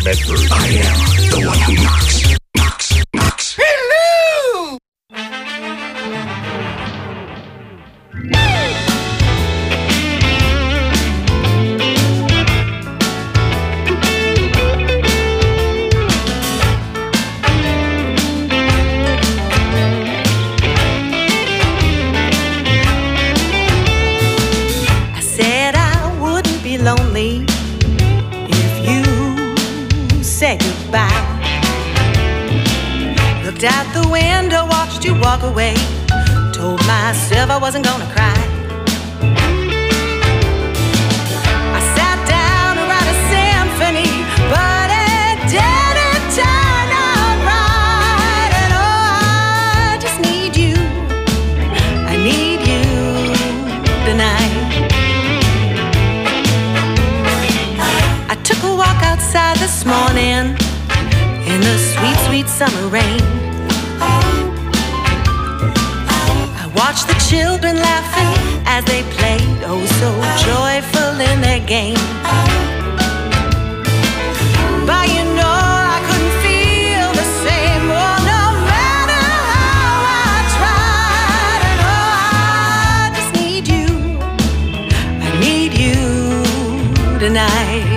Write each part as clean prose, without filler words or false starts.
Medford. I am the one who knocks. Knocks. Knocks. Hello! I said I wouldn't be lonely if you said goodbye. Looked out the window, watched you walk away. Told myself I wasn't gonna cry. I sat down to write a symphony, but it didn't turn out right. And oh, I just need you. I need you tonight. I took a walk outside this morning in the sweet, sweet summer rain. I watched the children laughing as they played, oh so joyful in their game. But you know I couldn't feel the same, oh no matter how I tried. And oh, I just need you. I need you tonight.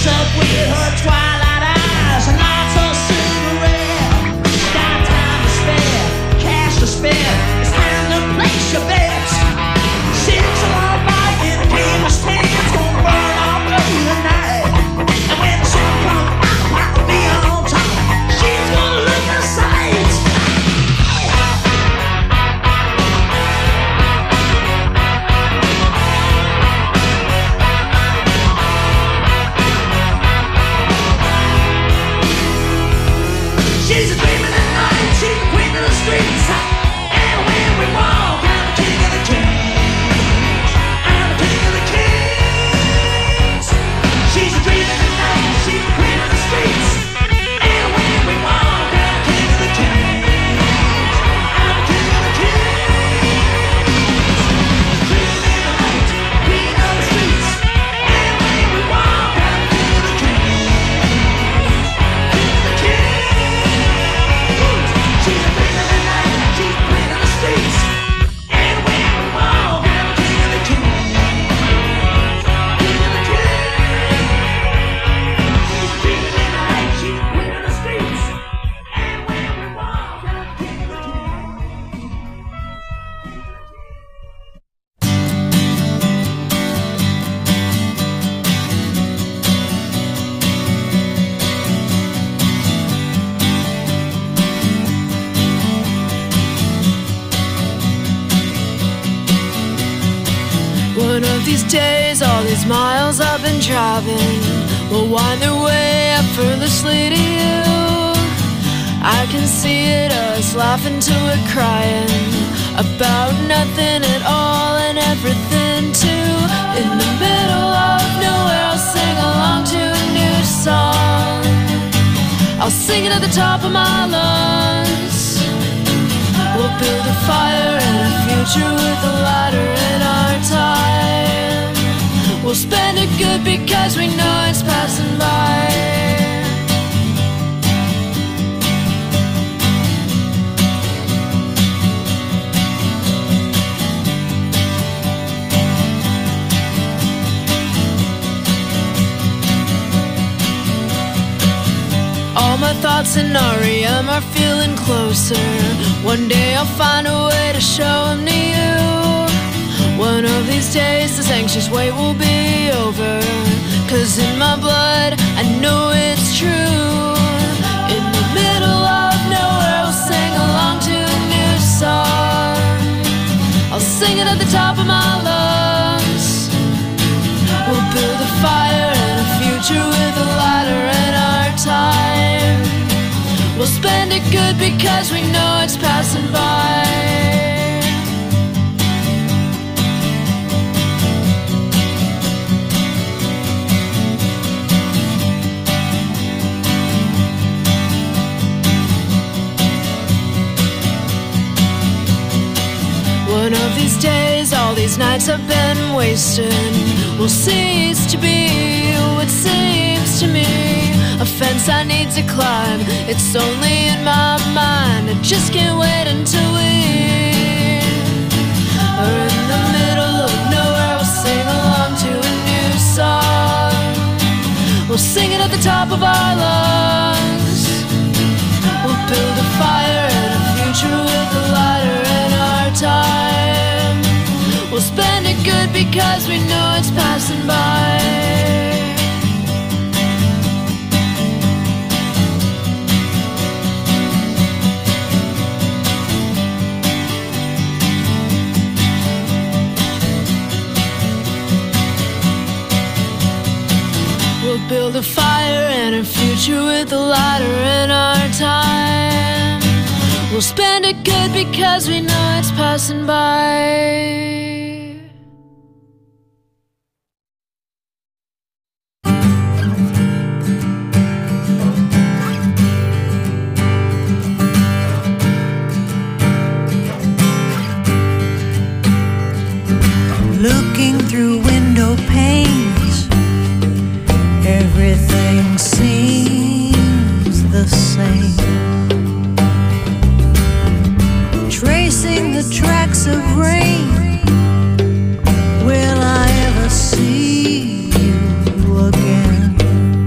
One of these days, all these miles I've been driving will wind their way effortlessly to you. I can see it, us laughing till we're crying about nothing at all and everything too. In the middle of nowhere, I'll sing along to a new song. I'll sing it at the top of my lungs. We'll build a fire and a future with a ladder in our time. We'll spend it good because we know it's passing by. All my thoughts in REM are feeling closer. One day I'll find a way to show them to you. One of these days this anxious wait will be over, 'cause in my blood I know it's true. In the middle of nowhere I'll sing along to a new song. I'll sing it at the top of my lungs. We'll build a fire and a future with a ladder in our time. We'll spend it good because we know it's passing by. One of these days, all these nights I've been wasting will cease to be what seems to me a fence I need to climb. It's only in my mind. I just can't wait until we are in the middle of nowhere. We'll sing along to a new song. We'll sing it at the top of our lungs. We'll build a fire and a future with a ladder in our time. We'll spend it good because we know it's passing by. We'll build a fire and a future with a ladder in our time. We'll spend it good because we know it's passing by. Looking through window panes, everything seems the same. Tracing the tracks of rain, will I ever see you again?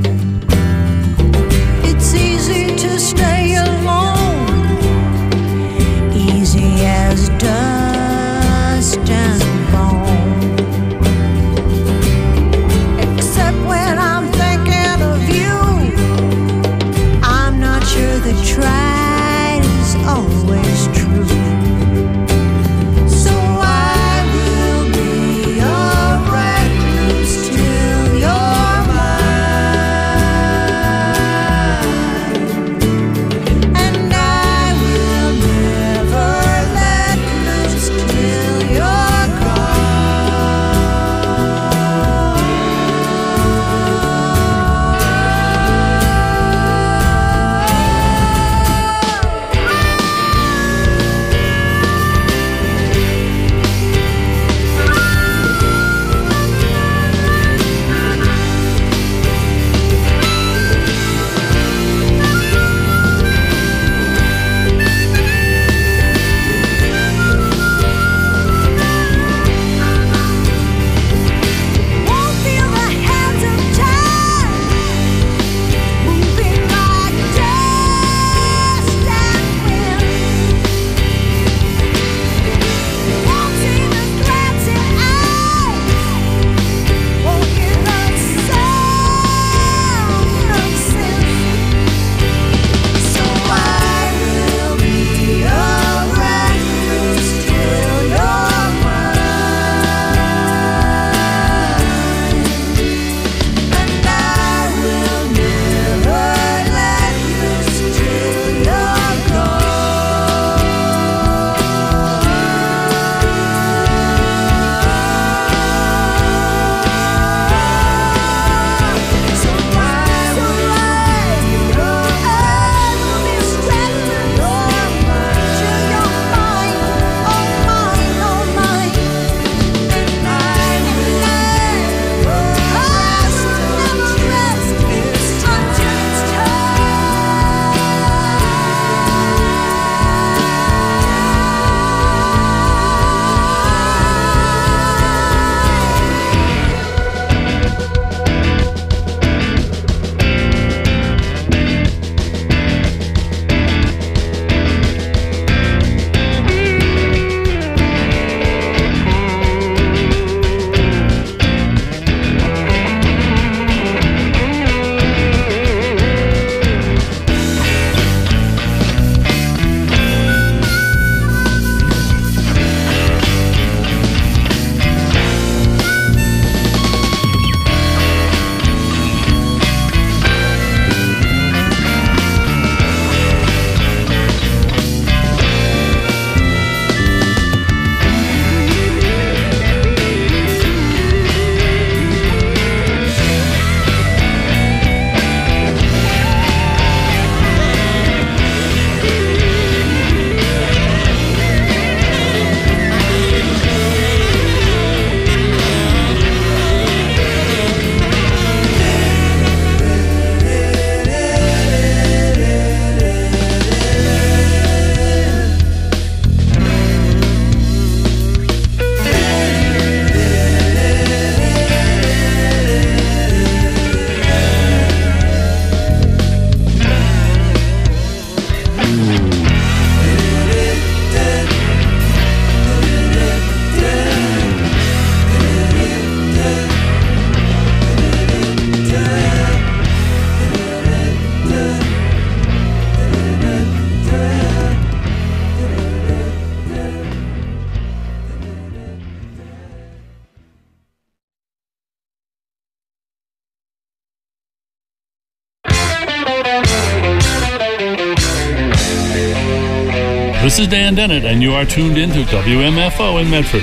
This is Dan Dennett, and you are tuned into WMFO in Medford.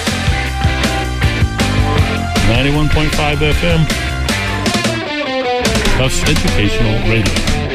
91.5 FM. Tufts Educational Radio.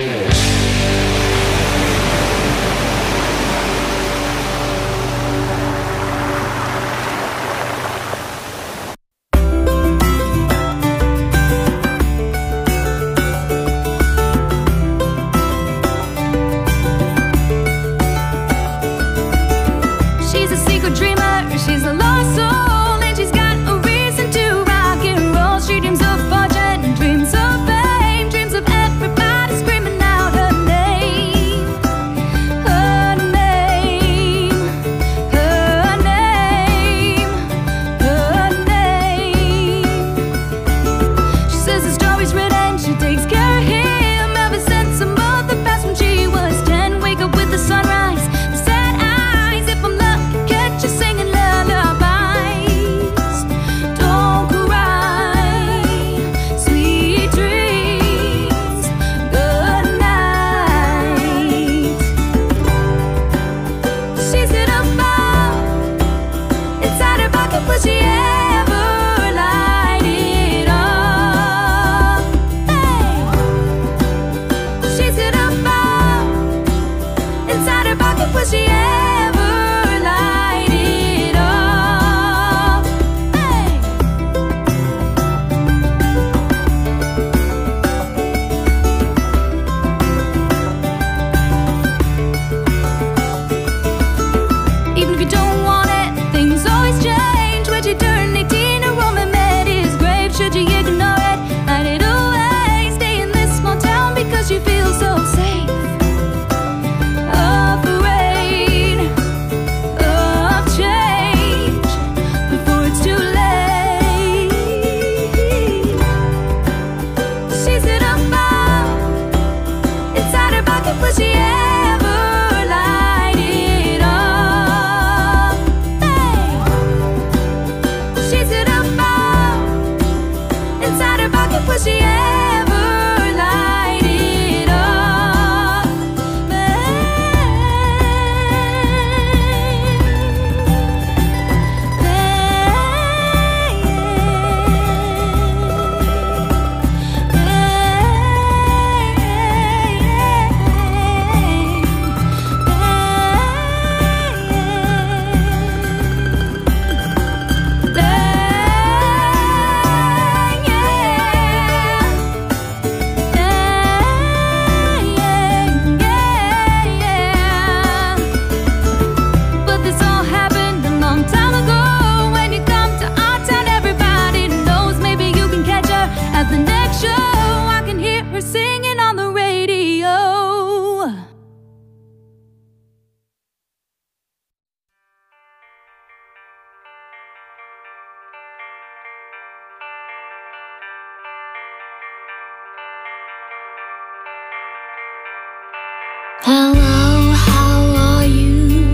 Hello, how are you?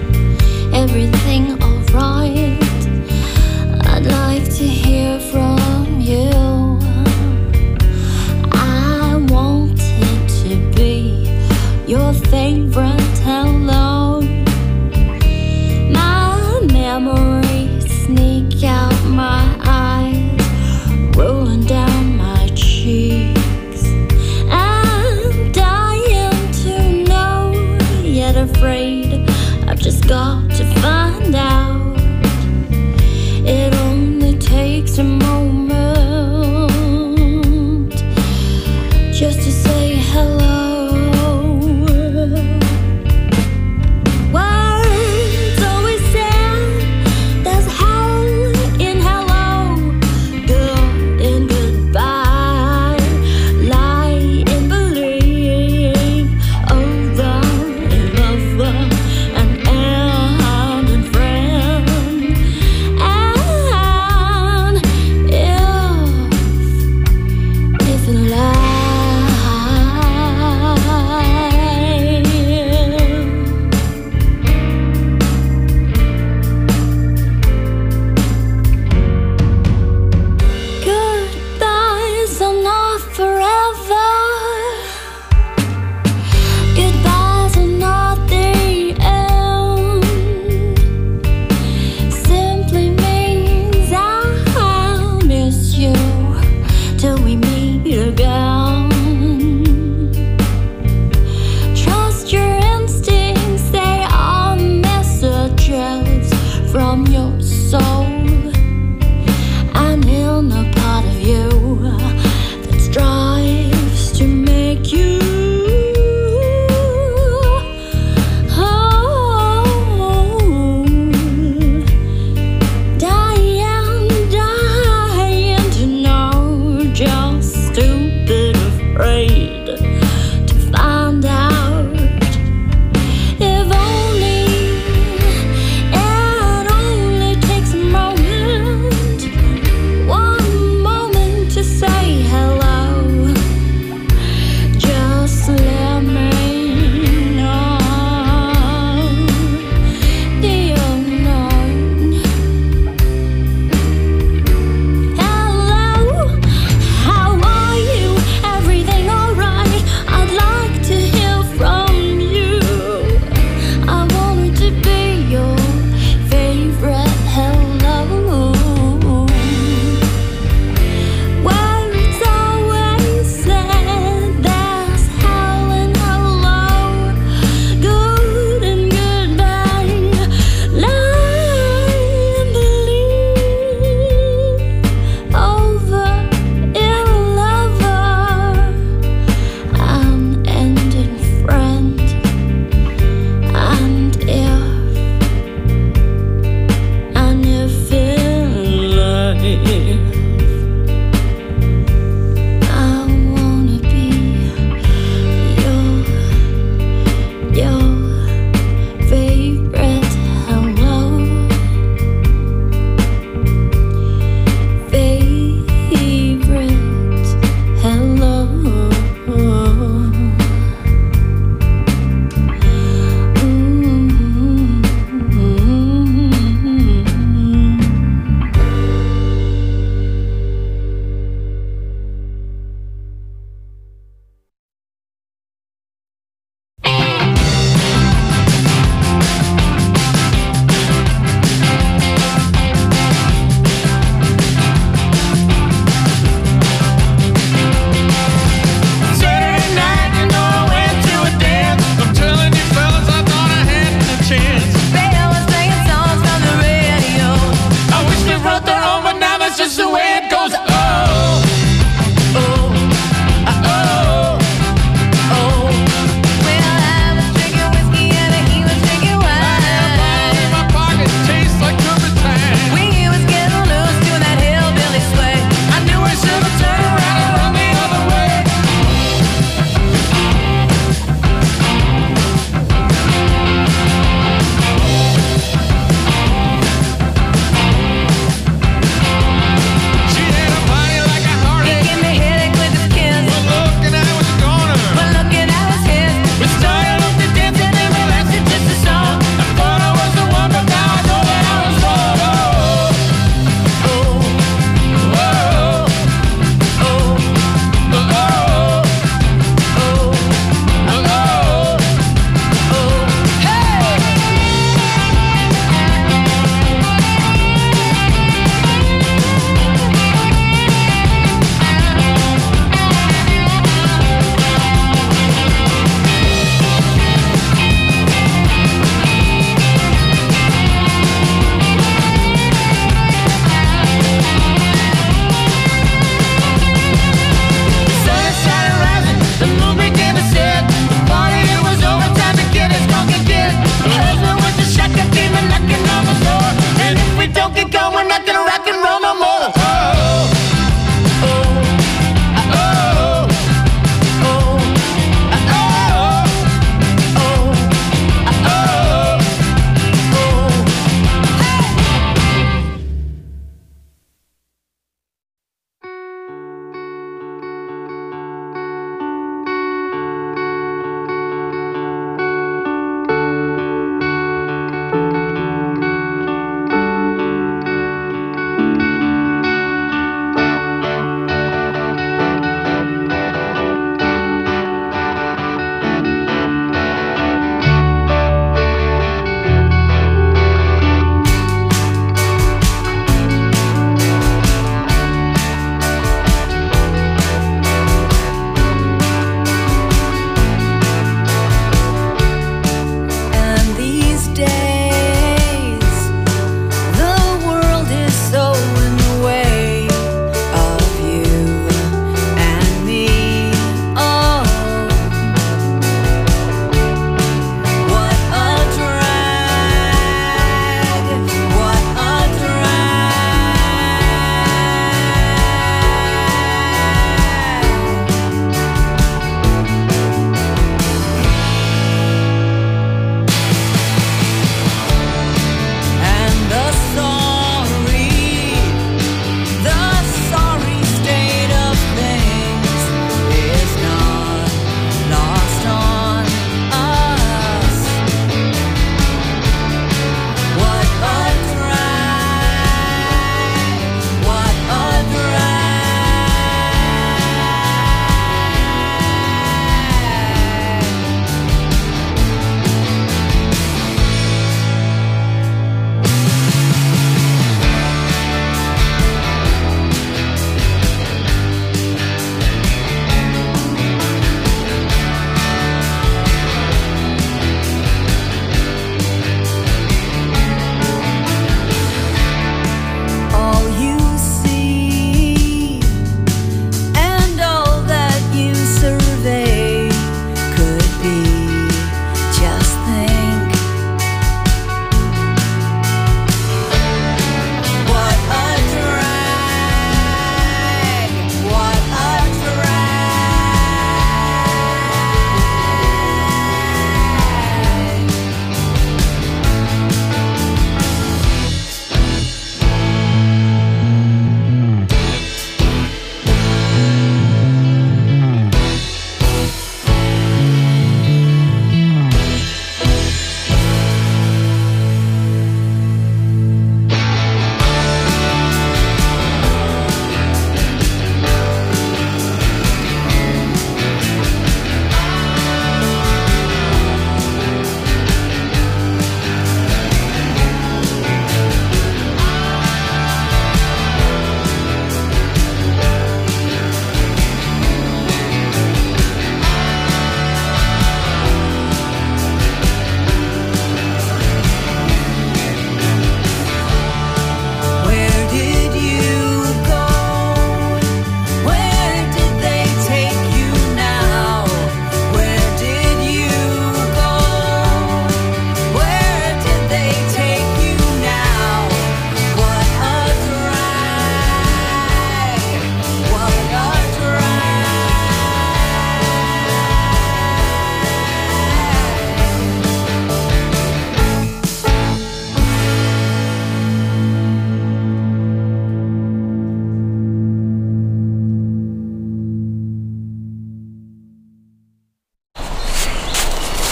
Everything alright? I'd like to hear from you. I wanted to be your favorite hello. My memories sneak out my eyes, rolling down my cheeks. Afraid I've just got to find out. It only takes a moment just to say hello.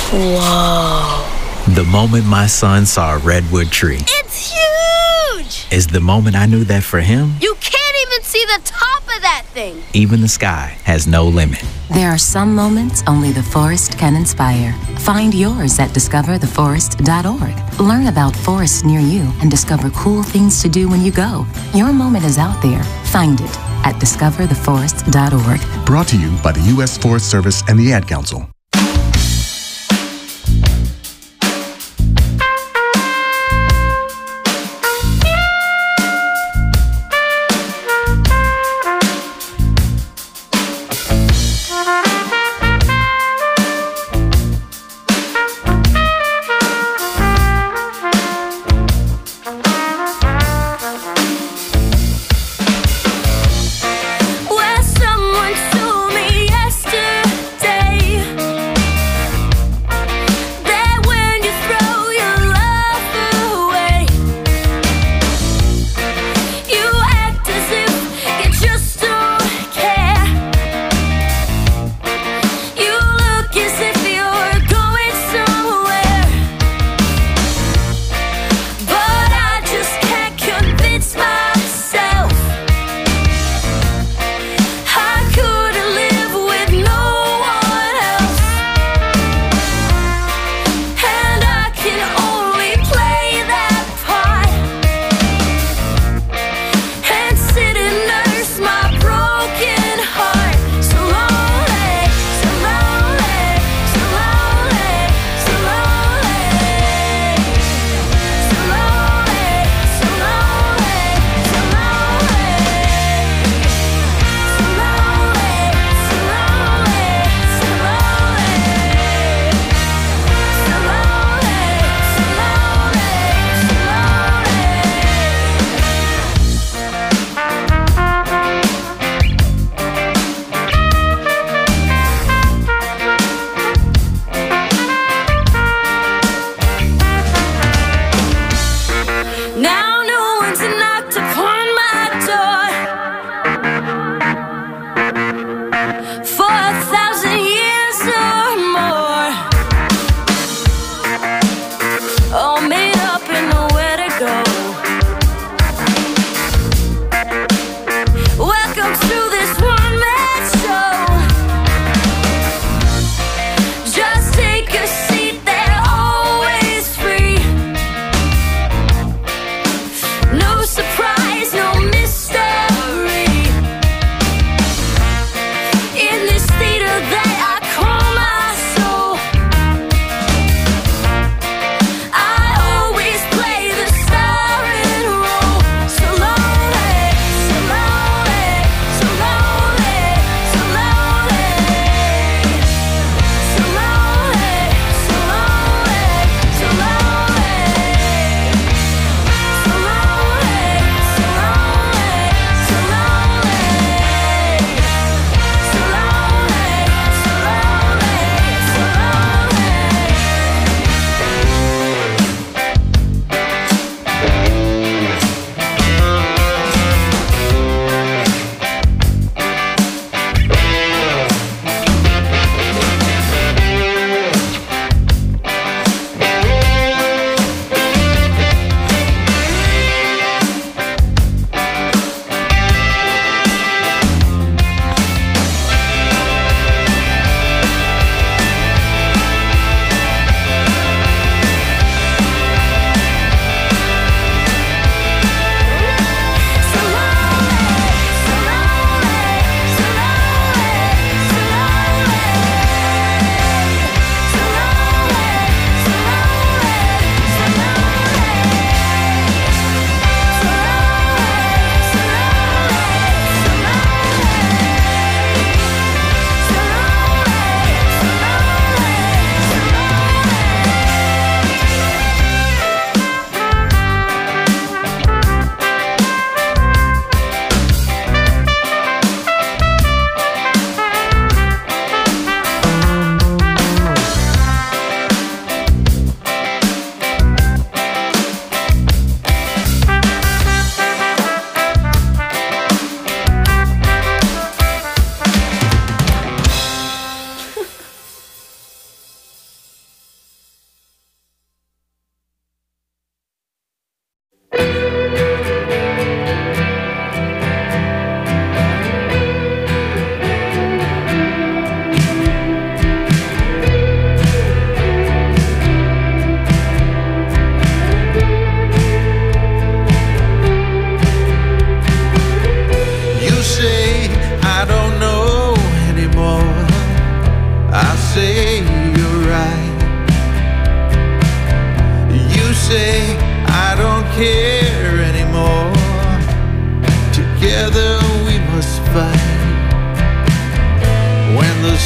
Whoa. The moment my son saw a redwood tree It's huge! is the moment I knew that for him, You can't even see the top of that thing. even the sky has no limit. There are some moments only the forest can inspire. Find yours at discovertheforest.org. Learn about forests near you and discover cool things to do when you go. Your moment is out there. Find it at discovertheforest.org. Brought to you by the U.S. Forest Service and the Ad Council. Where someone told me yesterday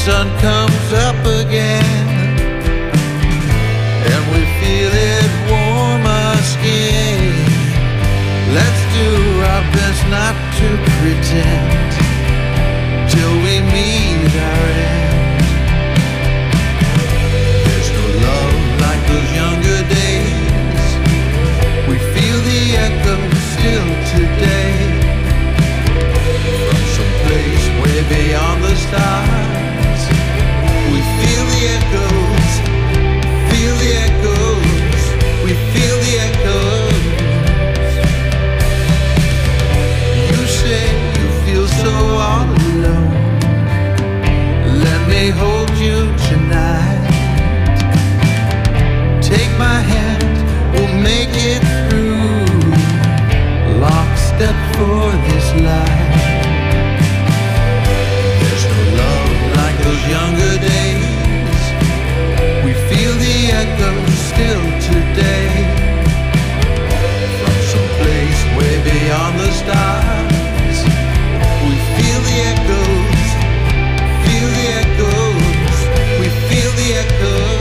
sun comes up again, and we feel it warm our skin. Let's do our best not to pretend till we meet our end. There's no love like those younger days. We feel the echo still today, from some place way beyond the stars. We feel the echoes, feel the echoes, we feel the echoes. You say you feel so all alone. Let me hold you tonight. Take my hand, we'll make it through. Lockstep for this life. There's no love like those younger days. We feel the echoes still today, from some place way beyond the stars. We feel the echoes, feel the echoes, we feel the echoes.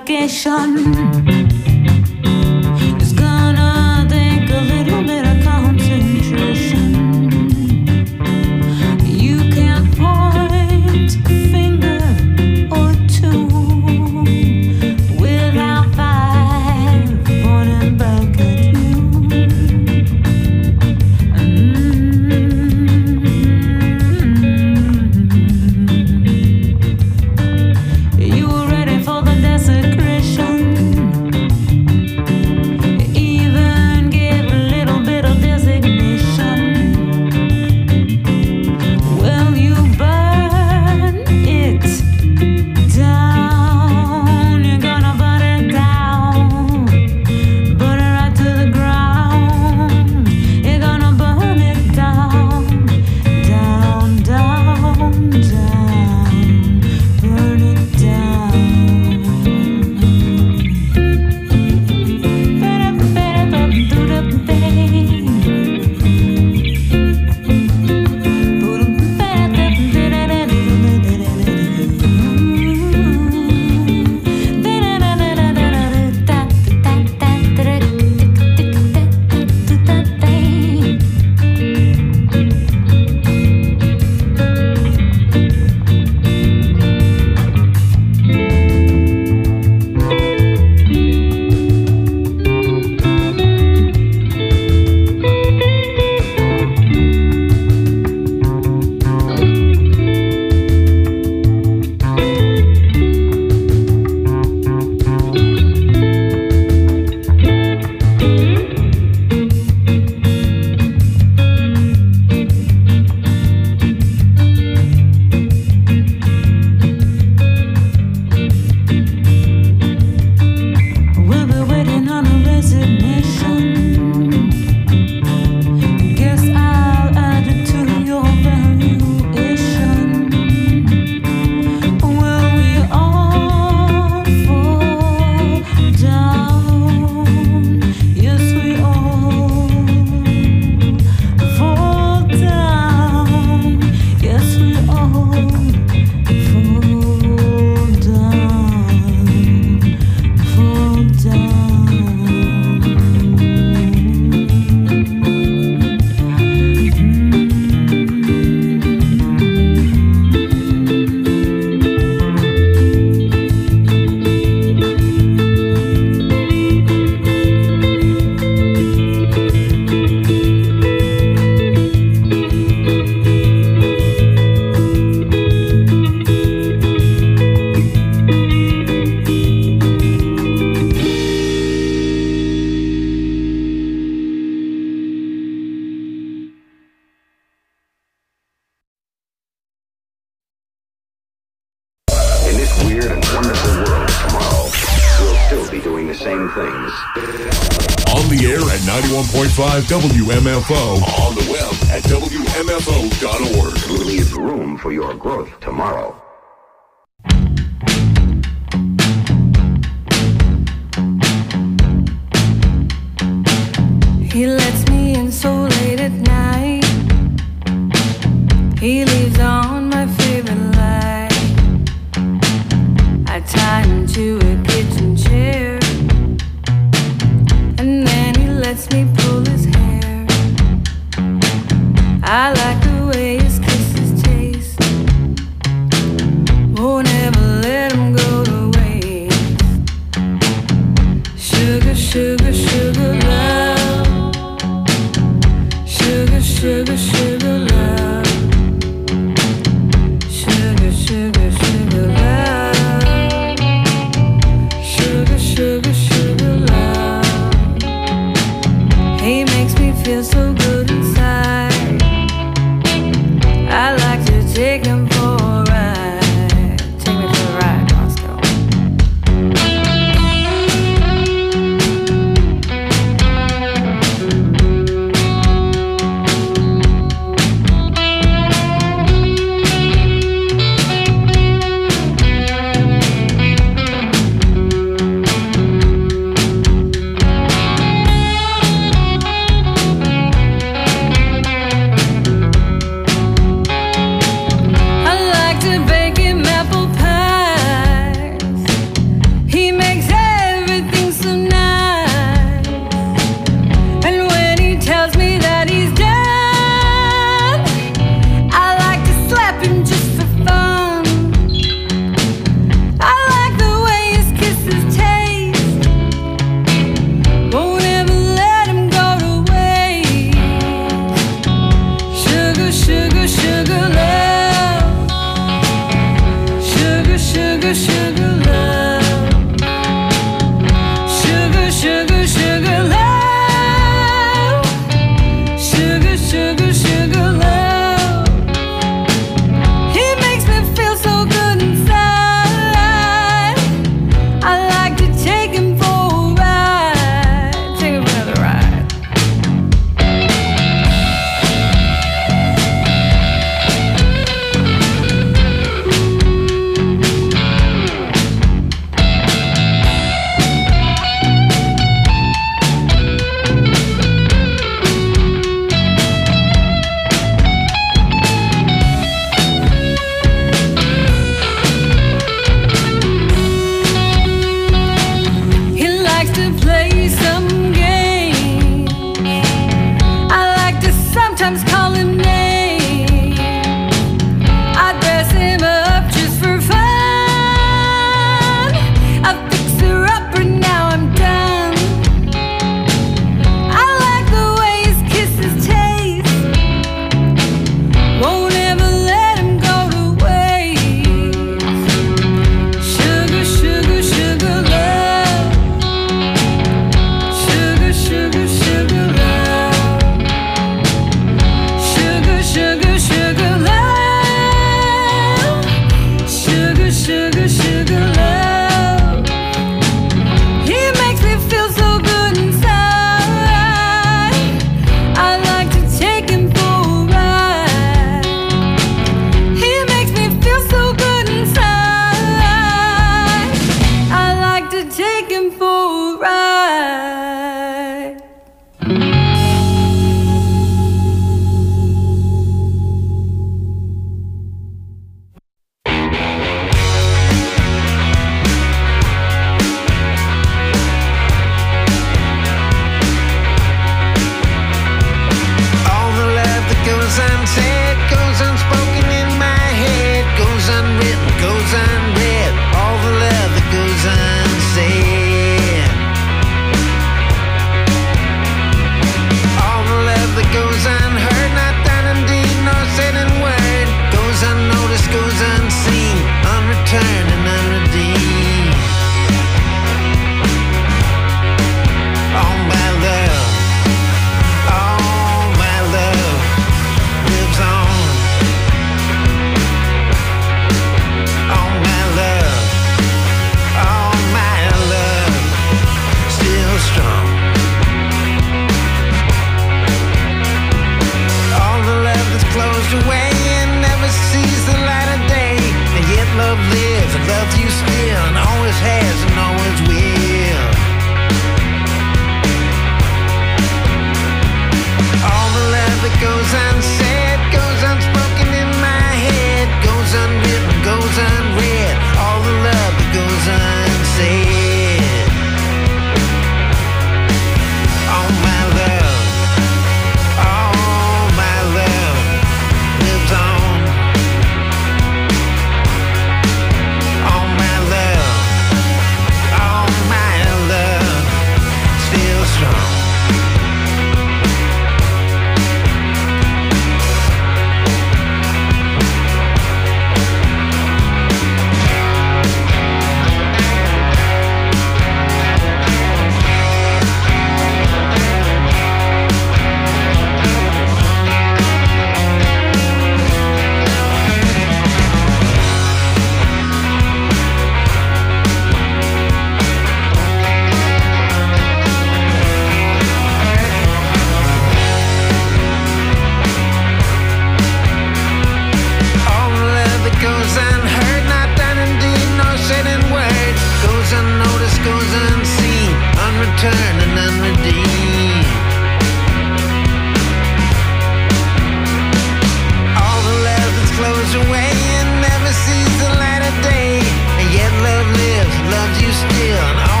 vacation. It's gonna take a little bit of concentration. You can't point a finger or two without five pointing back at you. You were ready for the desecration. Even gave a little bit of designation. Well, you burn it down. You're gonna burn it down. Burn it right to the ground. You're gonna burn it down. Down, down, down. Burn it down. We'll be waiting on a resignation. Guess I'll add it to your valuation. Well, we all fall down. Yes, we all fall down. Yes, we all fall down. Fall down. In this weird and wonderful world tomorrow, we'll still be doing the same things. On the air at 91.5 WMFO. On the web at WMFO.org. Leave room for your growth tomorrow. He lets me in so late at night. He leaves on my favorite light. I tie him to a kitchen chair, and then he lets me pull his hair. I like the way his kisses taste. Won't ever let him go to waste. Sugar, sugar, sugar love. Sugar, sugar, sugar love. Sugar, sugar, sugar love. Sugar, sugar, sugar love. He makes me feel so good inside. I like to take him for a ride. Take me for a ride, Roscoe.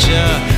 picture